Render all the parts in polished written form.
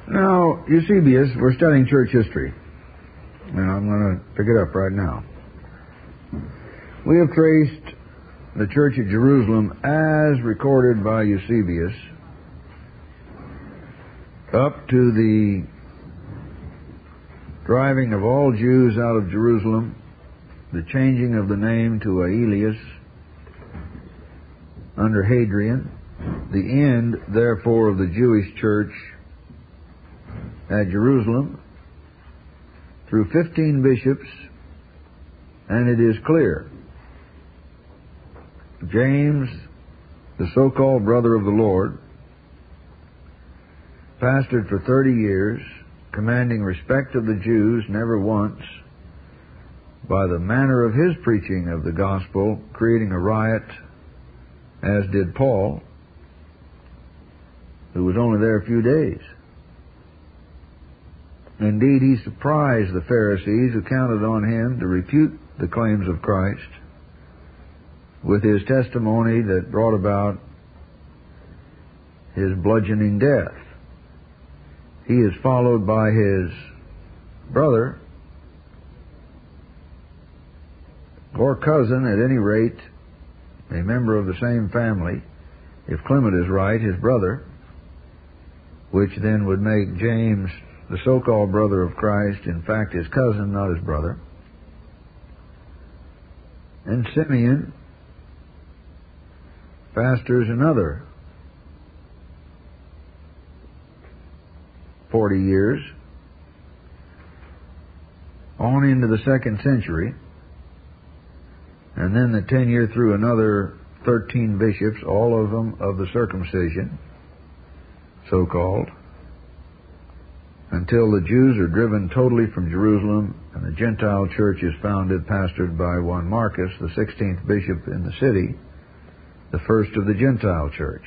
Now, Eusebius, we're studying church history, and I'm going to pick it up right now. We have traced the Church at Jerusalem as recorded by Eusebius up to the driving of all Jews out of Jerusalem, the changing of the name to Aelius under Hadrian, the end, therefore, of the Jewish church at Jerusalem through 15 bishops, and it is clear James, the so-called brother of the Lord, pastored for 30 years, commanding respect of the Jews, never once, by the manner of his preaching of the gospel, creating a riot, as did Paul, who was only there a few days. Indeed, he surprised the Pharisees who counted on him to refute the claims of Christ with his testimony that brought about his bludgeoning death. He is followed by his brother, or cousin at any rate, a member of the same family, if Clement is right, his brother, which then would make James, the so-called brother of Christ, in fact his cousin, not his brother. And Simeon pastors another 40 years on into the 2nd century, and then the 10-year through another 13 bishops, all of them of the circumcision, so-called, until the Jews are driven totally from Jerusalem and the Gentile church is founded, pastored by one Marcus, the 16th bishop in the city, the first of the Gentile church.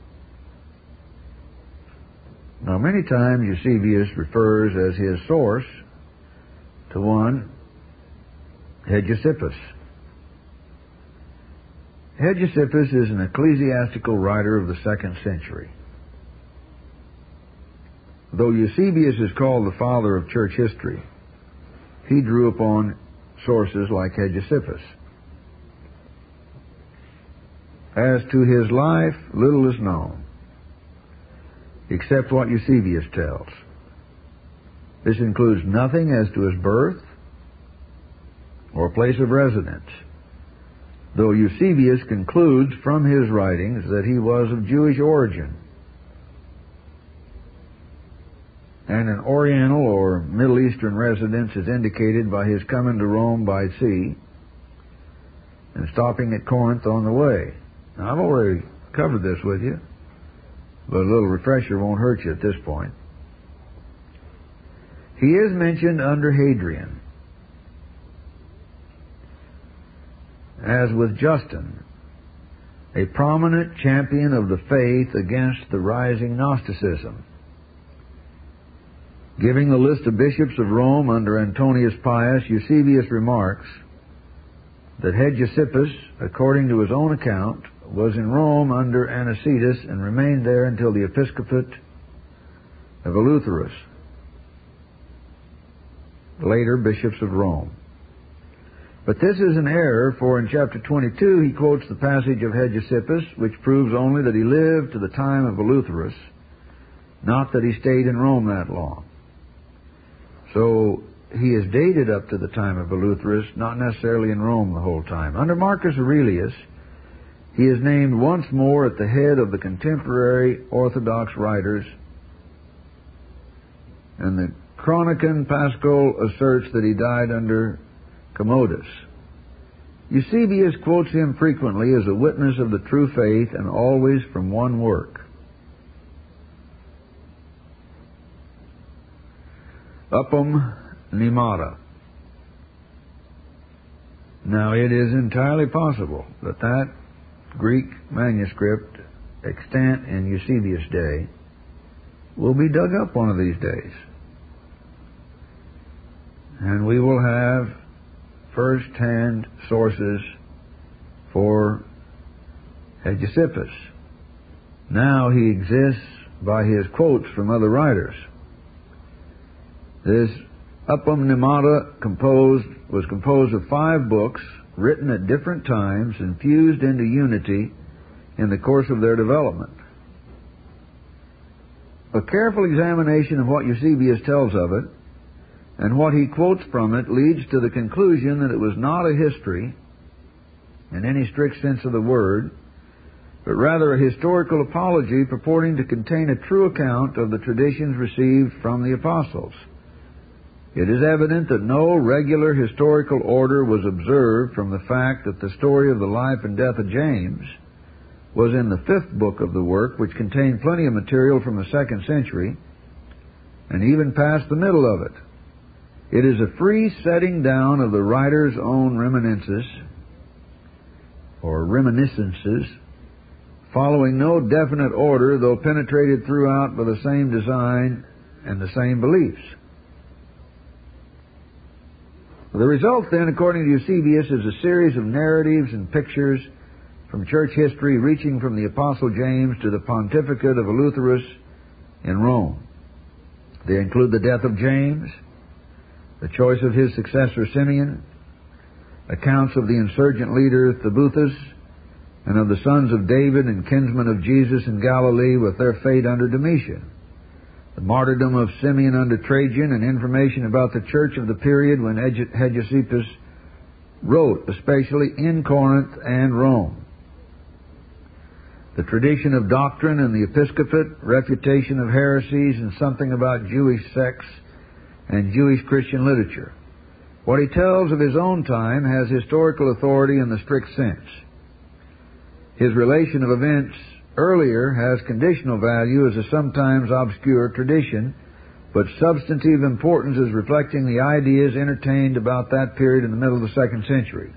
Now, many times Eusebius refers as his source to one Hegesippus. Hegesippus is an ecclesiastical writer of the 2nd century. Though Eusebius is called the father of church history, he drew upon sources like Hegesippus. As to his life, little is known, except what Eusebius tells. This includes nothing as to his birth or place of residence, though Eusebius concludes from his writings that he was of Jewish origin, and an Oriental or Middle Eastern residence is indicated by his coming to Rome by sea and stopping at Corinth on the way. Now, I've already covered this with you, but a little refresher won't hurt you at this point. He is mentioned under Hadrian, as with Justin, a prominent champion of the faith against the rising Gnosticism. Giving the list of bishops of Rome under Antonius Pius, Eusebius remarks that Hegesippus, according to his own account, was in Rome under Anicetus and remained there until the episcopate of Eleutherus, later bishops of Rome. But this is an error, for in chapter 22 he quotes the passage of Hegesippus, which proves only that he lived to the time of Eleutherus, not that he stayed in Rome that long. So he is dated up to the time of Eleutherus, not necessarily in Rome the whole time. Under Marcus Aurelius, he is named once more at the head of the contemporary Orthodox writers, and the Chronicon Paschal asserts that he died under Commodus. Eusebius quotes him frequently as a witness of the true faith and always from one work. Upham Nimata. Now, it is entirely possible that that Greek manuscript extant in Eusebius' day will be dug up one of these days, and we will have first-hand sources for Hegesippus. Now he exists by his quotes from other writers. This Upham Nimata was composed of 5 books written at different times and fused into unity in the course of their development. A careful examination of what Eusebius tells of it and what he quotes from it leads to the conclusion that it was not a history in any strict sense of the word, but rather a historical apology purporting to contain a true account of the traditions received from the apostles. It is evident that no regular historical order was observed from the fact that the story of the life and death of James was in the 5th book of the work, which contained plenty of material from the 2nd century, and even past the middle of it. It is a free setting down of the writer's own reminiscences, following no definite order, though penetrated throughout by the same design and the same beliefs. The result, then, according to Eusebius, is a series of narratives and pictures from church history reaching from the Apostle James to the pontificate of Eleutherus in Rome. They include the death of James, the choice of his successor Simeon, accounts of the insurgent leader Thebuthes, and of the sons of David and kinsmen of Jesus in Galilee with their fate under Domitian, the martyrdom of Simeon under Trajan, and information about the church of the period when Hegesippus wrote, especially in Corinth and Rome. The tradition of doctrine and the episcopate, refutation of heresies, and something about Jewish sects and Jewish Christian literature. What he tells of his own time has historical authority in the strict sense. His relation of events earlier has conditional value as a sometimes obscure tradition, but substantive importance as reflecting the ideas entertained about that period in the middle of the 2nd century.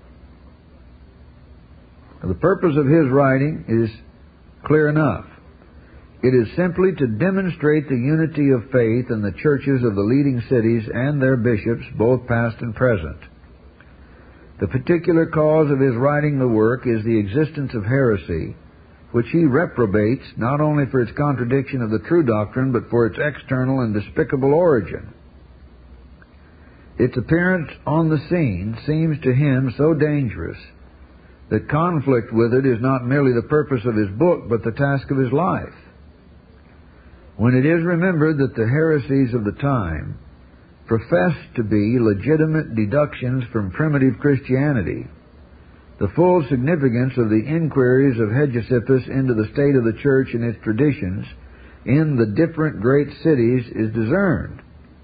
The purpose of his writing is clear enough. It is simply to demonstrate the unity of faith in the churches of the leading cities and their bishops, both past and present. The particular cause of his writing the work is the existence of heresy, which he reprobates not only for its contradiction of the true doctrine, but for its external and despicable origin. Its appearance on the scene seems to him so dangerous that conflict with it is not merely the purpose of his book, but the task of his life. When it is remembered that the heresies of the time professed to be legitimate deductions from primitive Christianity, the full significance of the inquiries of Hegesippus into the state of the church and its traditions in the different great cities is discerned.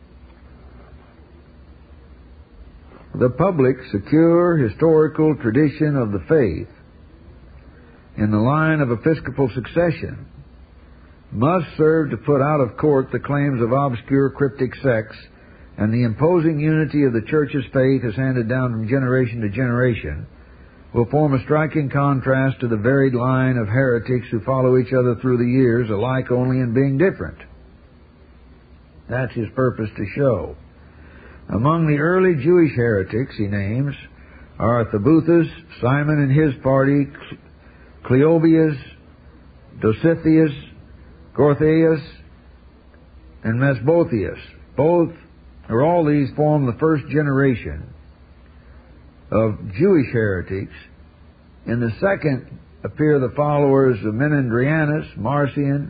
The public, secure, historical tradition of the faith in the line of episcopal succession must serve to put out of court the claims of obscure cryptic sects, and the imposing unity of the Church's faith as handed down from generation to generation will form a striking contrast to the varied line of heretics who follow each other through the years, alike only in being different. That's his purpose to show. Among the early Jewish heretics he names are Thebuthes, Simon and his party, Cleobius, Dositheus, Gortheus, and Mesbotheus. All these form the first generation of Jewish heretics. In the second appear the followers of Menandrianus, Marcion,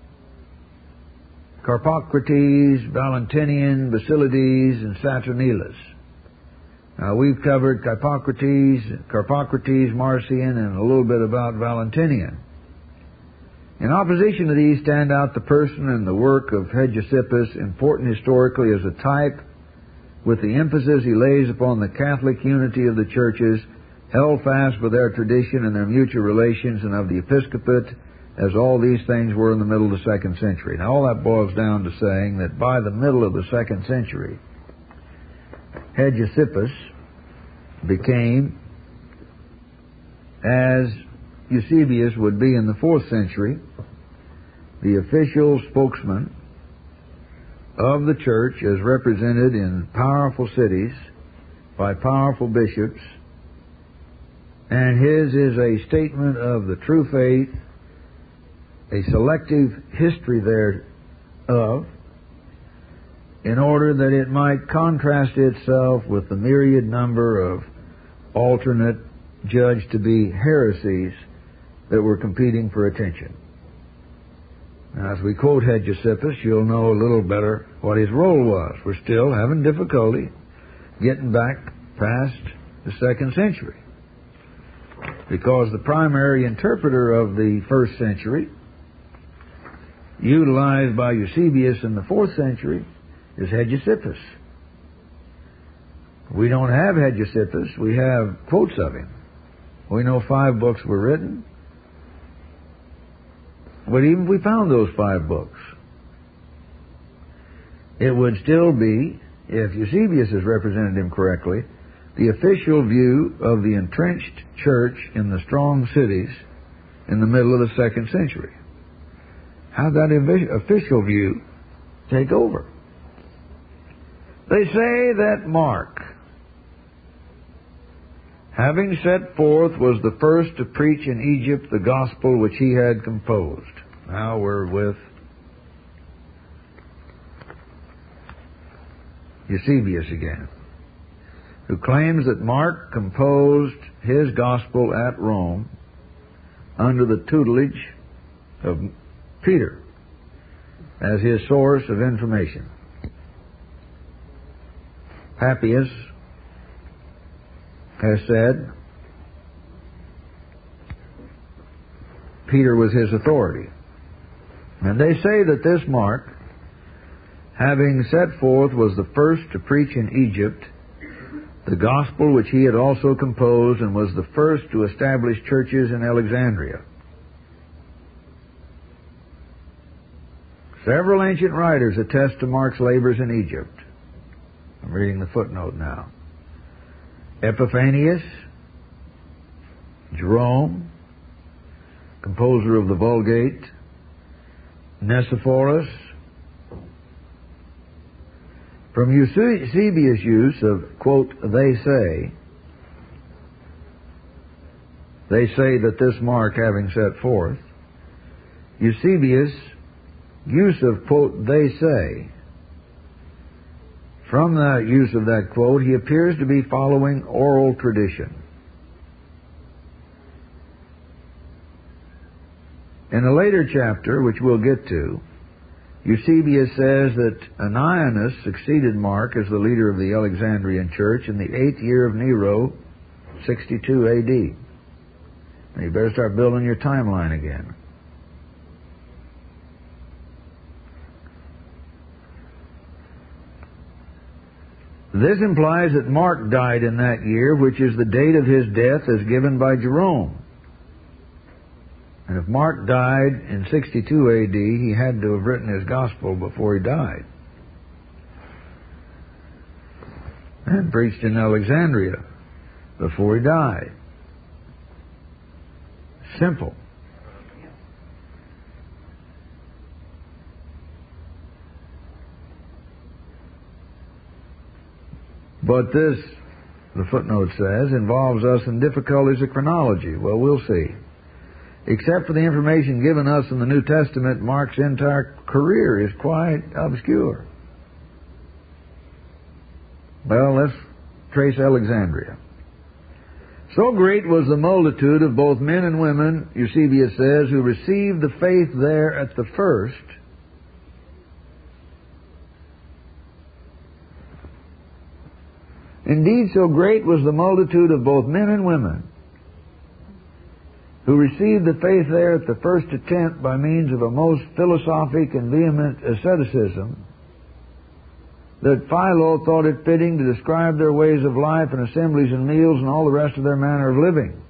Carpocrates, Valentinian, Basilides, and Saturninus. Now, we've covered Carpocrates, Marcion, and a little bit about Valentinian. In opposition to these stand out the person and the work of Hegesippus, important historically as a type, with the emphasis he lays upon the Catholic unity of the churches, held fast by their tradition and their mutual relations, and of the episcopate, as all these things were in the middle of the 2nd century. Now, all that boils down to saying that by the middle of the 2nd century, Hegesippus became, as Eusebius would be in the 4th century, the official spokesman of the church as represented in powerful cities by powerful bishops, and his is a statement of the true faith, a selective history thereof, in order that it might contrast itself with the myriad number of alternate, judged to be heresies that were competing for attention. Now, as we quote Hegesippus, you'll know a little better what his role was. We're still having difficulty getting back past the 2nd century, because the primary interpreter of the 1st century, utilized by Eusebius in the 4th century, is Hegesippus. We don't have Hegesippus, we have quotes of him. We know 5 books were written, but even if we found those 5 books, it would still be, if Eusebius has represented him correctly, the official view of the entrenched church in the strong cities in the middle of the 2nd century. How did that official view take over? They say that Mark, having set forth, was the first to preach in Egypt the gospel which he had composed. Now we're with Eusebius again, who claims that Mark composed his gospel at Rome under the tutelage of Peter as his source of information. Papias has said Peter was his authority. And they say that this Mark, having set forth, was the first to preach in Egypt the gospel which he had also composed, and was the first to establish churches in Alexandria. Several ancient writers attest to Mark's labors in Egypt. I'm reading the footnote now. Epiphanius, Jerome, composer of the Vulgate, Nicephorus. From Eusebius' use of, quote, they say that this Mark having set forth, Eusebius' use of, quote, they say, from the use of that quote, he appears to be following oral tradition. In a later chapter, which we'll get to, Eusebius says that Ananias succeeded Mark as the leader of the Alexandrian church in the 8th year of Nero, 62 A.D. Now you better start building your timeline again. This implies that Mark died in that year, which is the date of his death as given by Jerome. And if Mark died in 62 A.D., he had to have written his gospel before he died. And preached in Alexandria before he died. Simple. But this, the footnote says, involves us in difficulties of chronology. Well, we'll see. Except for the information given us in the New Testament, Mark's entire career is quite obscure. Well, let's trace Alexandria. So great was the multitude of both men and women, Eusebius says, who received the faith there at the first, indeed, so great was the multitude of both men and women who received the faith there at the first attempt by means of a most philosophic and vehement asceticism, that Philo thought it fitting to describe their ways of life and assemblies and meals and all the rest of their manner of living.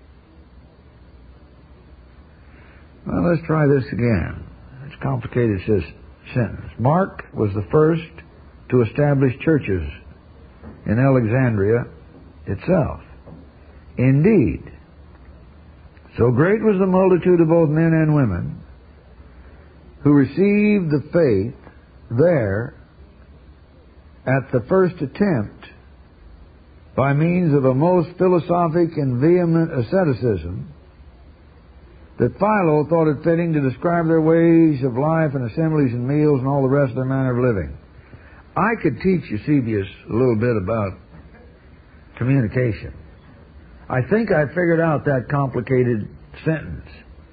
Well, let's try this again. It's a complicated sentence. Mark was the first to establish churches in Alexandria itself. Indeed, so great was the multitude of both men and women who received the faith there at the first attempt by means of a most philosophic and vehement asceticism, that Philo thought it fitting to describe their ways of life and assemblies and meals and all the rest of their manner of living. I could teach Eusebius a little bit about communication. I think I figured out that complicated sentence.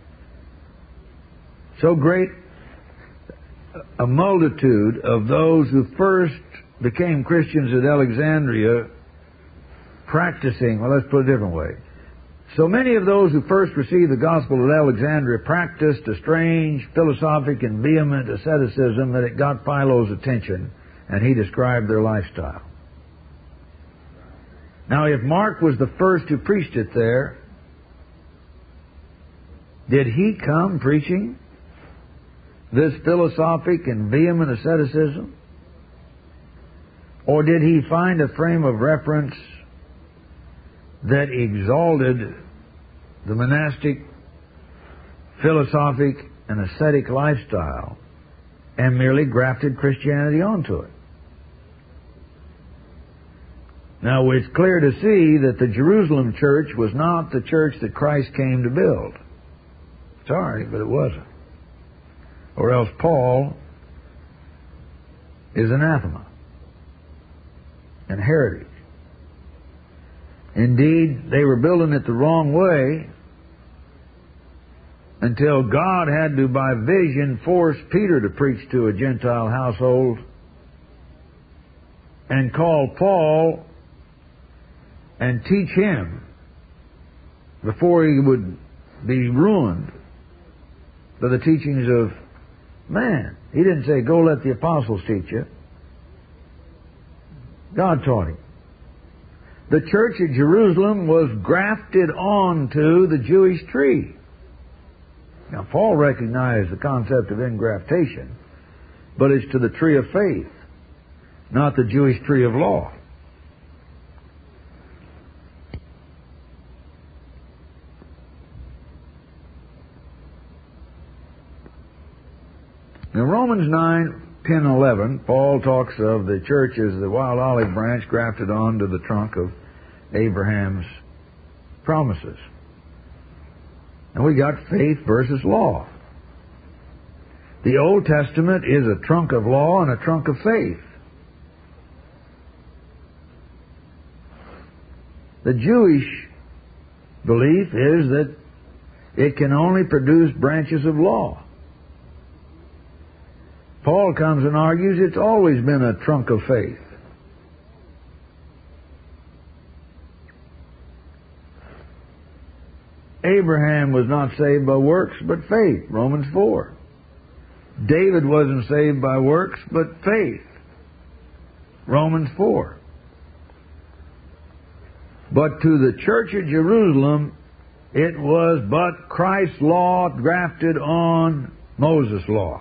So great a multitude of those who first became Christians at Alexandria practicing, well, let's put it a different way. So many of those who first received the gospel at Alexandria practiced a strange, philosophic, and vehement asceticism that it got Philo's attention, and he described their lifestyle. Now, if Mark was the first who preached it there, did he come preaching this philosophic and vehement asceticism? Or did he find a frame of reference that exalted the monastic, philosophic, and ascetic lifestyle and merely grafted Christianity onto it? Now, it's clear to see that the Jerusalem church was not the church that Christ came to build. Sorry, but it wasn't. Or else Paul is anathema and heretic. Indeed, they were building it the wrong way until God had to, by vision, force Peter to preach to a Gentile household and call Paul and teach him before he would be ruined by the teachings of man. He didn't say, go let the apostles teach you. God taught him. The church at Jerusalem was grafted onto the Jewish tree. Now, Paul recognized the concept of ingraftation, but it's to the tree of faith, not the Jewish tree of law. In Romans 9, 10, and 11, Paul talks of the church as the wild olive branch grafted onto the trunk of Abraham's promises. And we got faith versus law. The Old Testament is a trunk of law and a trunk of faith. The Jewish belief is that it can only produce branches of law. Paul comes and argues it's always been a trunk of faith. Abraham was not saved by works, but faith, Romans 4. David wasn't saved by works, but faith, Romans 4. But to the church at Jerusalem, it was but Christ's law grafted on Moses' law.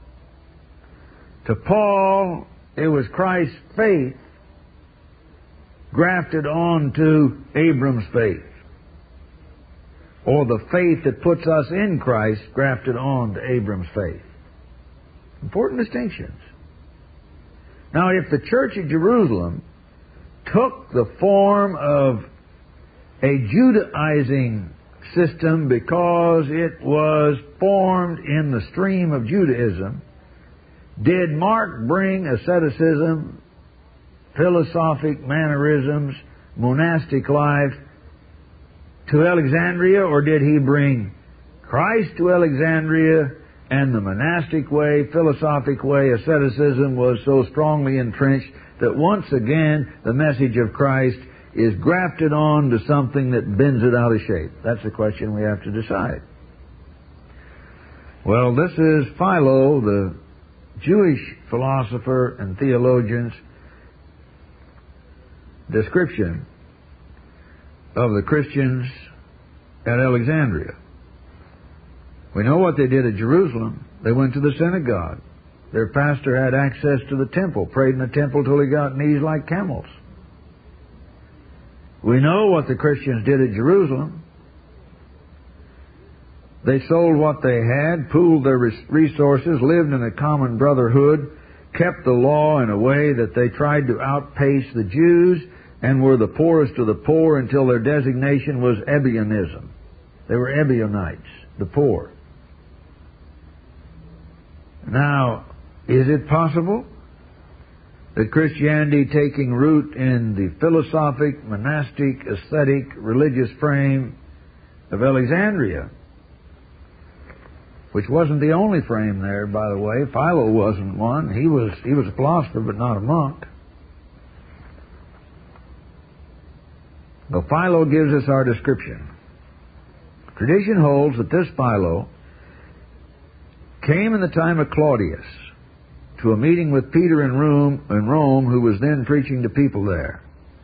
To Paul, it was Christ's faith grafted onto Abram's faith, or the faith that puts us in Christ grafted on to Abram's faith. Important distinctions. Now, if the church at Jerusalem took the form of a Judaizing system because it was formed in the stream of Judaism, did Mark bring asceticism, philosophic mannerisms, monastic life to Alexandria, or did he bring Christ to Alexandria and the monastic way, philosophic way, asceticism was so strongly entrenched that once again the message of Christ is grafted on to something that bends it out of shape? That's the question we have to decide. Well, this is Philo, the Jewish philosopher and theologian's description of the Christians at Alexandria. We know what they did at Jerusalem. They went to the synagogue. Their pastor had access to the temple, prayed in the temple till he got knees like camels. We know what the Christians did at Jerusalem. They sold what they had, pooled their resources, lived in a common brotherhood, kept the law in a way that they tried to outpace the Jews, and were the poorest of the poor until their designation was Ebionism. They were Ebionites, the poor. Now, is it possible that Christianity taking root in the philosophic, monastic, ascetic, religious frame of Alexandria, which wasn't the only frame there, by the way. Philo wasn't one. He was a philosopher, but not a monk. Well, Philo gives us our description. Tradition holds that this Philo came in the time of Claudius to a meeting with Peter in Rome, who was then preaching to people there.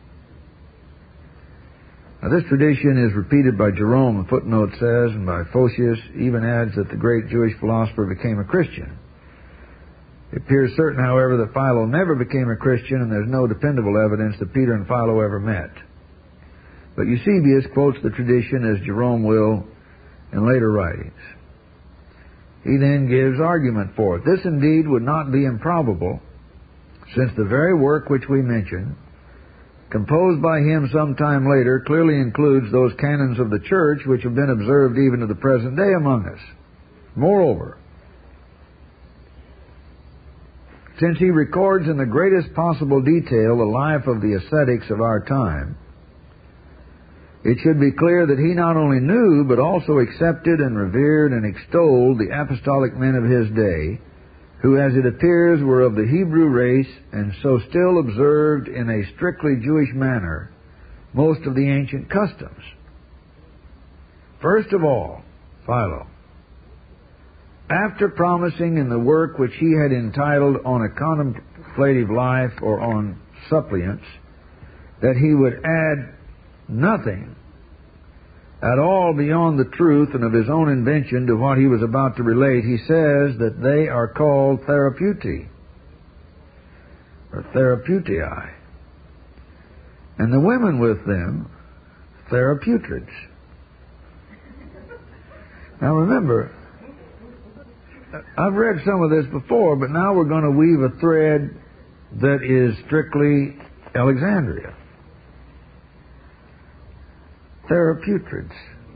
Now, this tradition is repeated by Jerome, the footnote says, and by Photius, even adds that the great Jewish philosopher became a Christian. It appears certain, however, that Philo never became a Christian, and there's no dependable evidence that Peter and Philo ever met. But Eusebius quotes the tradition as Jerome will in later writings. He then gives argument for it. This indeed would not be improbable, since the very work which we mention, composed by him some time later, clearly includes those canons of the Church which have been observed even to the present day among us. Moreover, since he records in the greatest possible detail the life of the ascetics of our time, it should be clear that he not only knew, but also accepted and revered and extolled the apostolic men of his day, who, as it appears, were of the Hebrew race, and so still observed in a strictly Jewish manner most of the ancient customs. First of all, Philo, after promising in the work which he had entitled On a Contemplative Life, or On Suppliants, that he would add nothing at all beyond the truth and of his own invention to what he was about to relate, he says that they are called therapeuti, or therapeutii, and the women with them, therapeutrids. Now remember, I've read some of this before, but now we're going to weave a thread that is strictly Alexandria. Therapeutrids.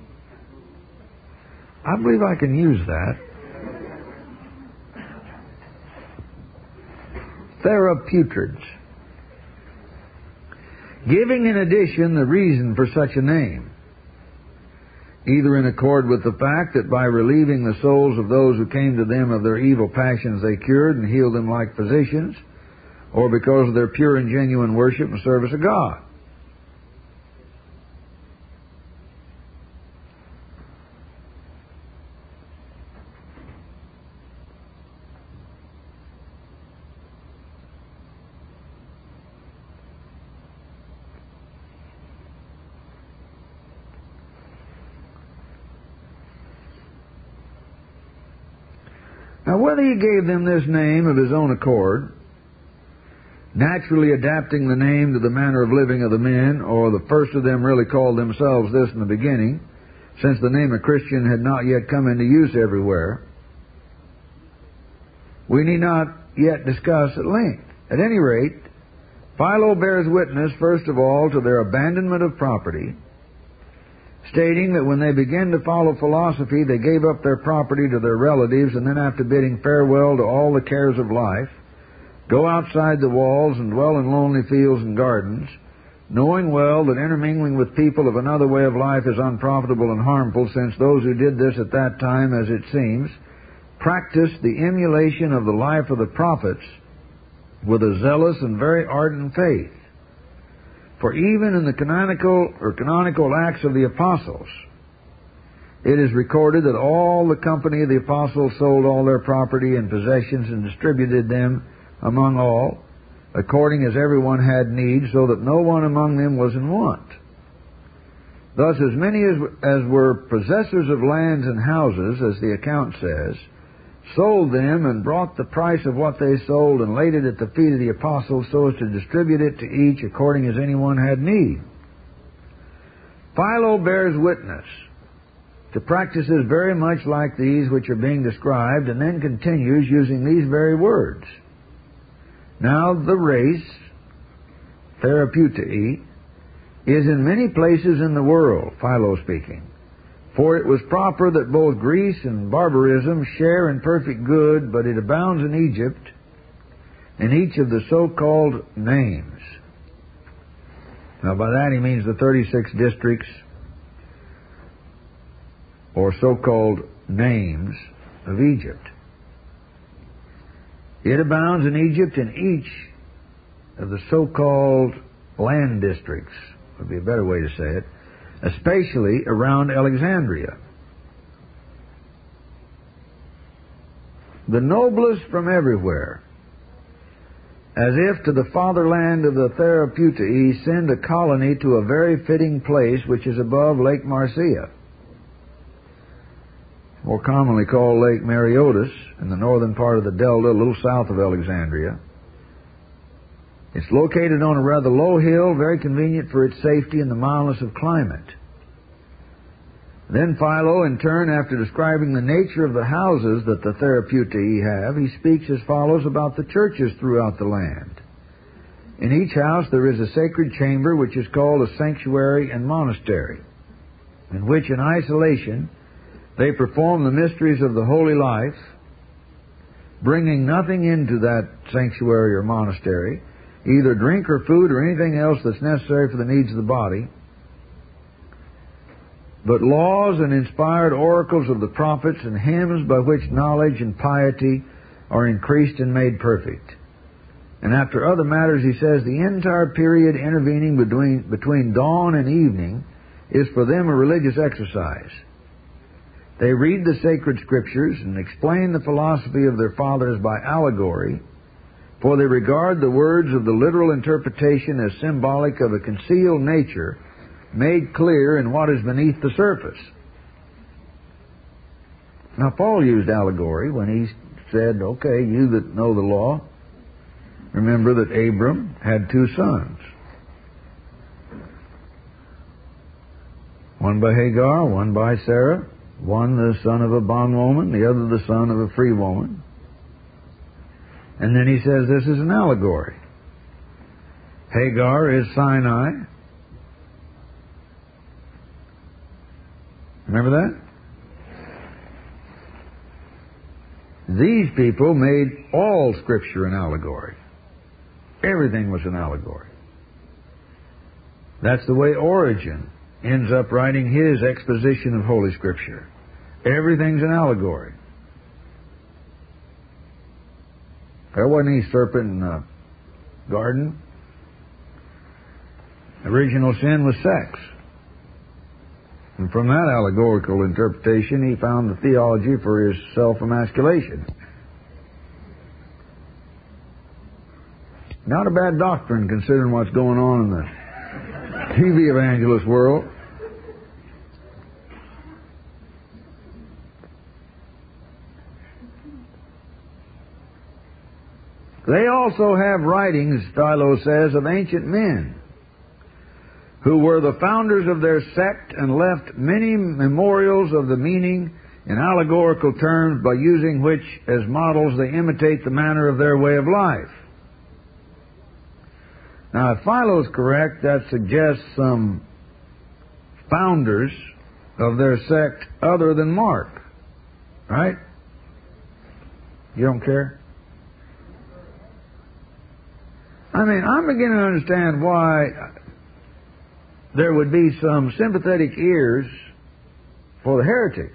I believe I can use that. Therapeutrids. Giving in addition the reason for such a name, either in accord with the fact that by relieving the souls of those who came to them of their evil passions they cured and healed them like physicians, or because of their pure and genuine worship and service of God. Now, whether he gave them this name of his own accord, naturally adapting the name to the manner of living of the men, or the first of them really called themselves this in the beginning, since the name of Christian had not yet come into use everywhere, we need not yet discuss at length. At any rate, Philo bears witness, first of all, to their abandonment of property, stating that when they began to follow philosophy, they gave up their property to their relatives, and then after bidding farewell to all the cares of life, go outside the walls and dwell in lonely fields and gardens, knowing well that intermingling with people of another way of life is unprofitable and harmful, since those who did this at that time, as it seems, practiced the emulation of the life of the prophets with a zealous and very ardent faith. For even in the canonical Acts of the Apostles, it is recorded that all the company of the apostles sold all their property and possessions and distributed them among all, according as everyone had need, so that no one among them was in want. Thus, as many as were possessors of lands and houses, as the account says, sold them and brought the price of what they sold and laid it at the feet of the apostles so as to distribute it to each according as anyone had need. Philo bears witness to practices very much like these which are being described, and then continues using these very words. Now the race, therapeutai, is in many places in the world, Philo speaking. For it was proper that both Greece and barbarism share in perfect good, but it abounds in Egypt, in each of the so-called names. Now by that he means the 36 districts or so-called names of Egypt. It abounds in Egypt in each of the so-called land districts, would be a better way to say it, especially around Alexandria. The noblest from everywhere, as if to the fatherland of the Therapeutae, send a colony to a very fitting place which is above Lake Marcia, more commonly called Lake Mariotis, in the northern part of the delta, a little south of Alexandria. It's located on a rather low hill, very convenient for its safety and the mildness of climate. Then Philo, in turn, after describing the nature of the houses that the Therapeutae have, he speaks as follows about the churches throughout the land. In each house there is a sacred chamber which is called a sanctuary and monastery, in which in isolation they perform the mysteries of the holy life, bringing nothing into that sanctuary or monastery, either drink or food or anything else that's necessary for the needs of the body, but laws and inspired oracles of the prophets and hymns by which knowledge and piety are increased and made perfect. And after other matters, he says, the entire period intervening between dawn and evening is for them a religious exercise. They read the sacred scriptures and explain the philosophy of their fathers by allegory, for they regard the words of the literal interpretation as symbolic of a concealed nature made clear in what is beneath the surface. Now, Paul used allegory when he said, okay, you that know the law, remember that Abram had two sons. One by Hagar, one by Sarah, one the son of a bondwoman, the other the son of a free woman. And then he says this is an allegory. Hagar is Sinai. Remember that? These people made all Scripture an allegory. Everything was an allegory. That's the way Origen ends up writing his exposition of Holy Scripture. Everything's an allegory. There wasn't any serpent in the garden. Original sin was sex. And from that allegorical interpretation, he found the theology for his self-emasculation. Not a bad doctrine, considering what's going on in the TV evangelist world. They also have writings, Philo says, of ancient men who were the founders of their sect and left many memorials of the meaning in allegorical terms, by using which as models they imitate the manner of their way of life. Now, if Philo's correct, that suggests some founders of their sect other than Mark. Right? You don't care? I mean, I'm beginning to understand why there would be some sympathetic ears for the heretics.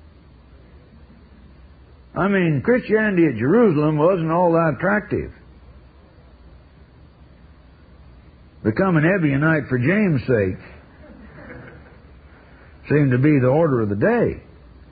I mean, Christianity at Jerusalem wasn't all that attractive. Become an Ebionite for James' sake seemed to be the order of the day.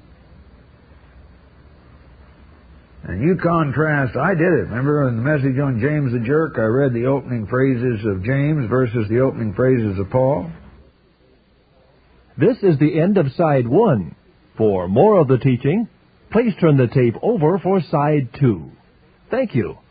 And you contrast, I did it. Remember in the message on James the Jerk, I read the opening phrases of James versus the opening phrases of Paul. This is the end of Side 1. For more of the teaching, please turn the tape over for Side 2. Thank you.